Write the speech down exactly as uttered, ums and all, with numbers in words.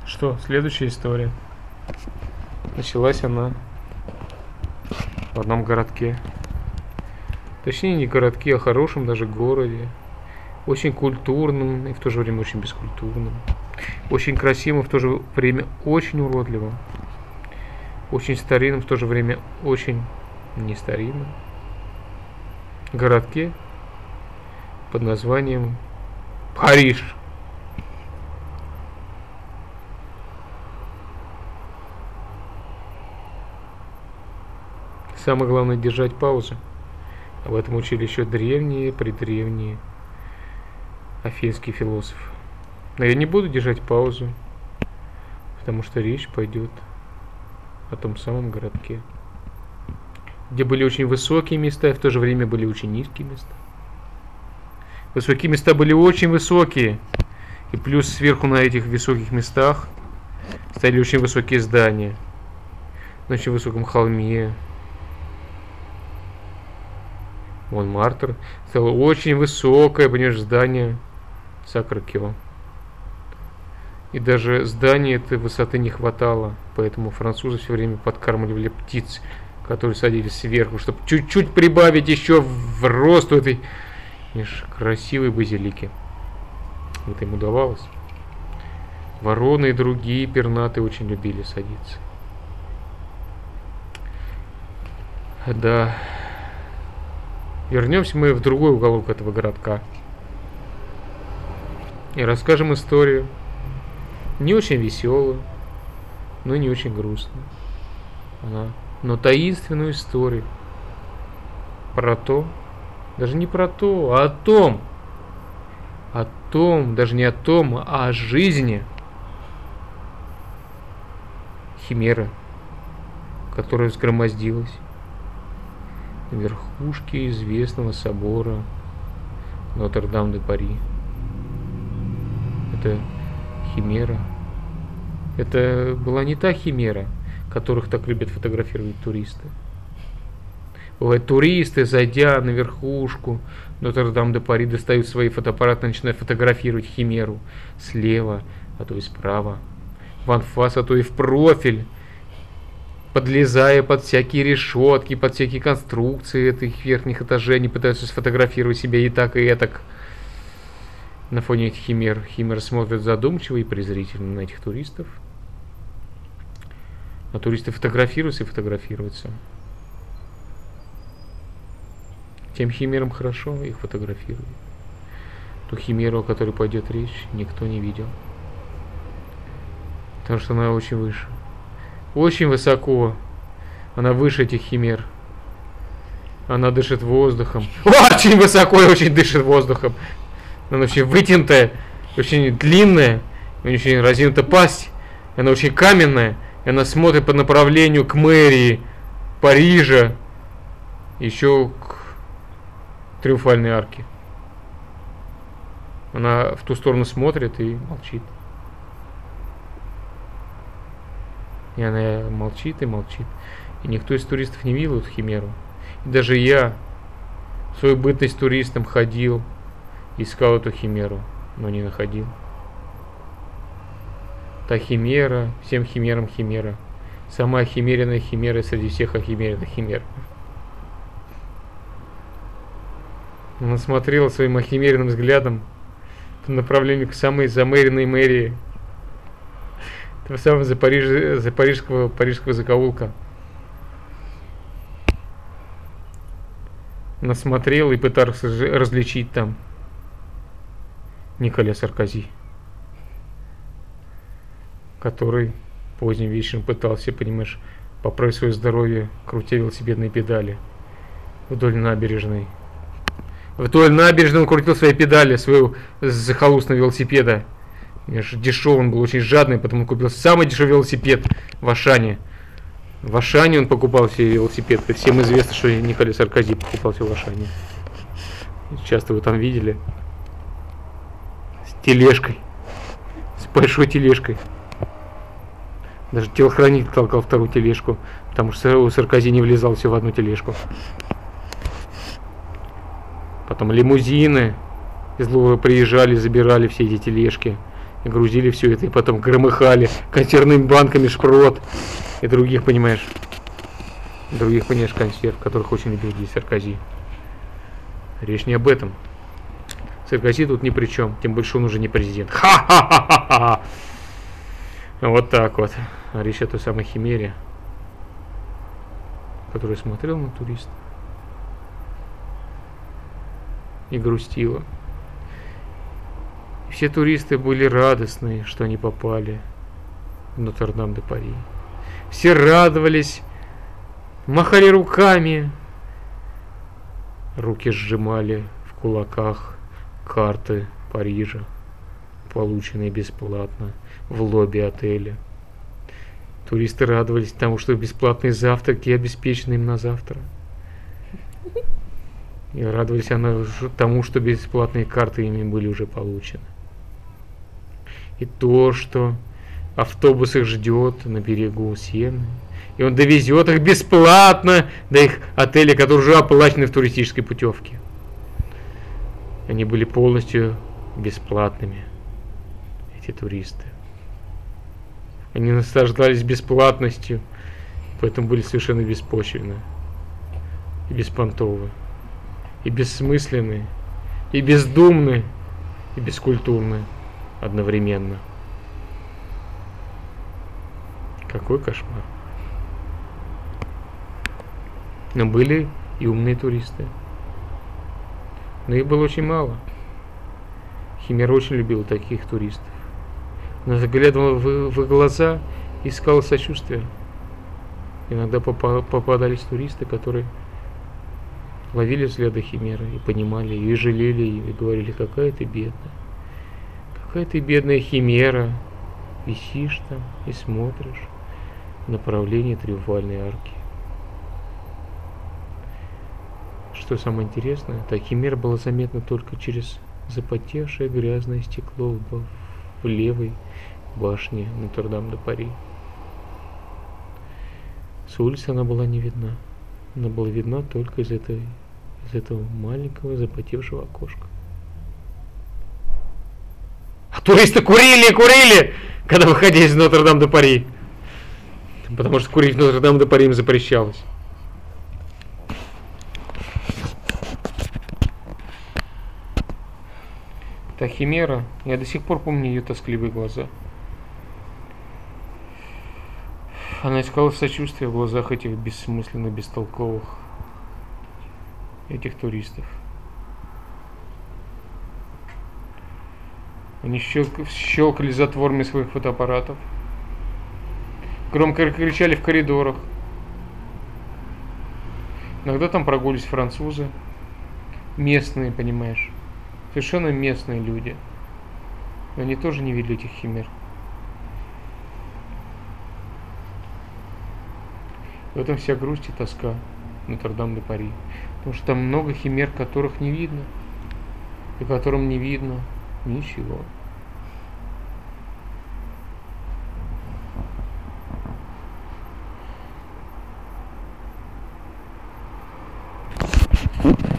Что, следующая история. Началась она в одном городке. Точнее, не городке, а хорошем даже городе. Очень культурным и в то же время очень бескультурным. Очень красивым, в то же время очень уродливым. Очень старинным, в то же время очень не старинным. Городке под названием Париж. Самое главное держать паузу. Об этом учили еще древние, предревние афинские философы. Но я не буду держать паузу, потому что речь пойдет о том самом городке, где были очень высокие места и в то же время были очень низкие места. Высокие места были очень высокие, и плюс сверху на этих высоких местах стояли очень высокие здания на очень высоком холме. Монмартр стояло очень высокое, понимаешь, здание Сакр-Кио. И даже здания этой высоты не хватало, поэтому французы все время подкармливали птиц, которые садились сверху, чтобы чуть-чуть прибавить еще в рост у этой, понимаешь, красивой базилики. Это им удавалось. Вороны и другие пернатые очень любили садиться. Да. Вернемся мы в другой уголок этого городка и расскажем историю. Не очень веселую, но и не очень грустную. Она, но таинственную историю про то, даже не про то, а о том, о том, даже не о том, а о жизни химеры, которая взгромоздилась на верхушке известного собора Нотр-Дам-де-Пари. Это химера. Это была не та химера, которых так любят фотографировать туристы. Бывают туристы, зайдя на верхушку Нотр-Дам-де-Пари, достают свои фотоаппараты и начинают фотографировать химеру слева, а то и справа, в анфас, а то и в профиль, подлезая под всякие решетки, под всякие конструкции этих верхних этажей. Они пытаются сфотографировать себя и так, и этак. На фоне этих химер. Химеры смотрят задумчиво и презрительно на этих туристов. А туристы фотографируются и фотографируются. Тем химерам хорошо, их фотографируют. Ту химеру, о которой пойдет речь, никто не видел. Потому что она очень выше. Очень высоко. Она выше этих химер. Она дышит воздухом. Очень высоко и очень дышит воздухом. Она очень вытянутая, очень длинная, очень разинута пасть. Она очень каменная. И она смотрит по направлению к мэрии Парижа. Еще к Триумфальной арке. Она в ту сторону смотрит и молчит. И она молчит и молчит. И никто из туристов не видел эту химеру. И даже я в свою бытность туристом ходил, искал эту химеру, но не находил. Та химера, всем химерам химера. Самая химеренная химера среди всех охимеренных химер. Она смотрела своим охимеренным взглядом по направлению к самой замеренной мэрии. Этого самого за, Париж, за парижского, парижского закоулка. Она смотрела и пыталась различить там Николя Саркози, который поздним вечером пытался, понимаешь, поправить свое здоровье, крутя велосипедные педали вдоль набережной. Вдоль набережной он крутил свои педали, своего захолустного велосипеда. Дешевый, он был очень жадный, потому купил самый дешевый велосипед в Ашане. В Ашане он покупал себе велосипед. И всем известно, что Николя Саркози покупал себе в Ашане. Часто вы там видели. С тележкой. С большой тележкой. Даже телохранитель толкал вторую тележку, потому что у Саркози не влезал все в одну тележку. Потом лимузины из Лувра приезжали, забирали все эти тележки И грузили все это, и потом громыхали консервными банками шпрот и других, понимаешь, других, понимаешь, консерв, которых очень любил здесь Саркози. Речь не об этом. Саркози тут ни при чем, тем больше он уже не президент. Ха-ха-ха-ха-ха! Вот так вот. Речь о той самой химере, который смотрел на туриста и грустила. Все туристы были радостны, что они попали в Нотр-Дам-де-Пари. Все радовались, махали руками, руки сжимали в кулаках карты Парижа, полученные бесплатно в лобби отеля. Туристы радовались тому, что бесплатные завтраки обеспечены им на завтра. И радовались она тому, что бесплатные карты ими были уже получены. И то, что автобус их ждет на берегу Сены, и он довезет их бесплатно до их отеля, который уже оплачены в туристической путевке. Они были полностью бесплатными, эти туристы. Они наслаждались бесплатностью, поэтому были совершенно беспочвенны, и беспонтовы, и бессмысленны, и бездумны, и бескультурны одновременно. Какой кошмар. Но были и умные туристы. Но их было очень мало. Химера очень любила таких туристов. Она заглядывала в, в их глаза и искала сочувствия. Иногда попадались туристы, которые ловили взгляды Химеры и понимали ее, и жалели ее, и говорили: какая ты бедная. Какая ты бедная Химера. Висишь там и смотришь в направлении Триумфальной арки. Что самое интересное, та Химера была заметна только через запотевшее грязное стекло в, в левой башне Нотр-Дам-де-Пари. С улицы она была не видна. Она была видна только из, этой, из этого маленького запотевшего окошка. А туристы курили и курили, когда выходили из Нотр-Дам-де-Пари. Потому что курить в Нотр-Дам-де-Пари им запрещалось. Та Химера, я до сих пор помню ее тоскливые глаза. Она искала сочувствия в глазах этих бессмысленно бестолковых, этих туристов. Они щелкали затворами своих фотоаппаратов, громко кричали в коридорах. Иногда там прогулись французы, местные, понимаешь, совершенно местные люди. Но они тоже не видели этих химер. В этом вся грусть и тоска Нотр-Дам-де-Пари. Потому что там много химер, которых не видно, и которым не видно ничего. Thank you.